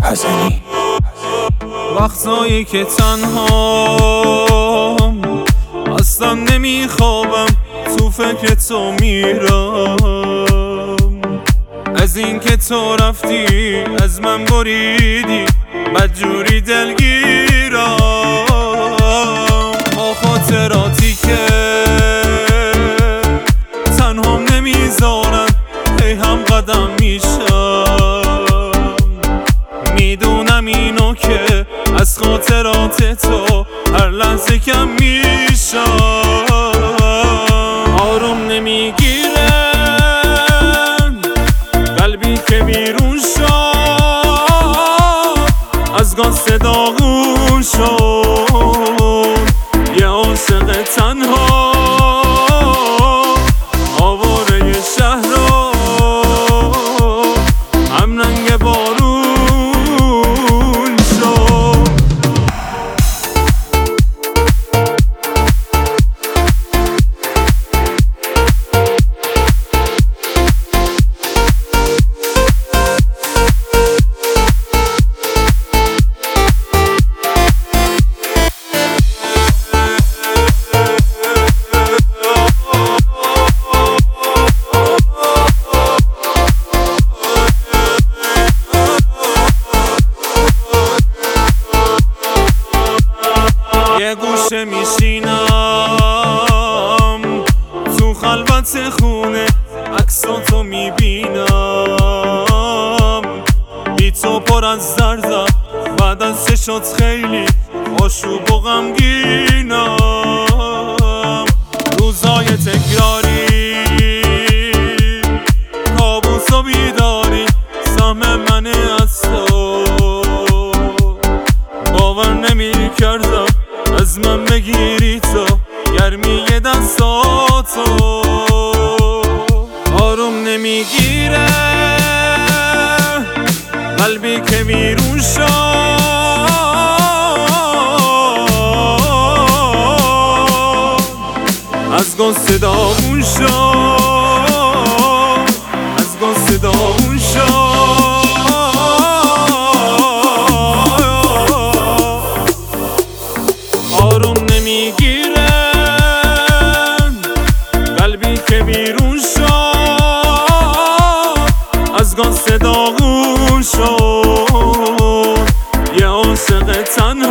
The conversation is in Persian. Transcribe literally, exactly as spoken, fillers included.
حسنی. وقتایی که تنهام اصلا نمیخوابم، تو فکر تو میرم. از این که تو رفتی از من بریدی، بدجوری دلگیرم. با خاطراتی که تنهام نمیذارن هی هم قدم میشم. میدونم اینو که از خاطرات تو هر لحظه کم میشم. آروم نمیگیره قلبی که بیرون شد، از گاز داغون شد. یه عاشق تنها آواره شهر رو هم رنگ بارون شد. یه گوشه میشینم تو خلوت خونه، عکساتو میبینم. بی تو پر از دردم، بعد از سه شات خیلی آشوب و غمگینم. روزای تکراری، کابوس و بیداری، سهم منه از تو. باور نمی کردم از من بگیری تو گرمی دستاتو. آروم نمیگیره قلبی که بیرون شد، از گاز صدامون شد، از گاز صدامون شد. آروم نمیگیره قلبی که بیرون شد، از گاز داغون شد. یه عاشق تنها